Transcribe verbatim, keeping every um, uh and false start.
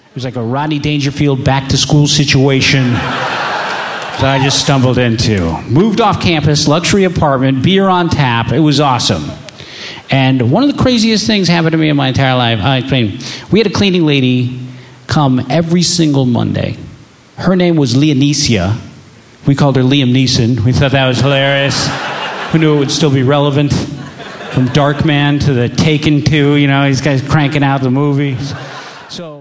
It was like a Rodney Dangerfield back-to-school situation that I just stumbled into. Moved off campus, luxury apartment, beer on tap. It was awesome. And one of the craziest things happened to me in my entire life. I explain. We had a cleaning lady come every single Monday. Her name was Leonicia. We called her Liam Neeson. We thought that was hilarious. Who knew it would still be relevant? From Darkman to the Taken two, you know, these guys cranking out the movies. So...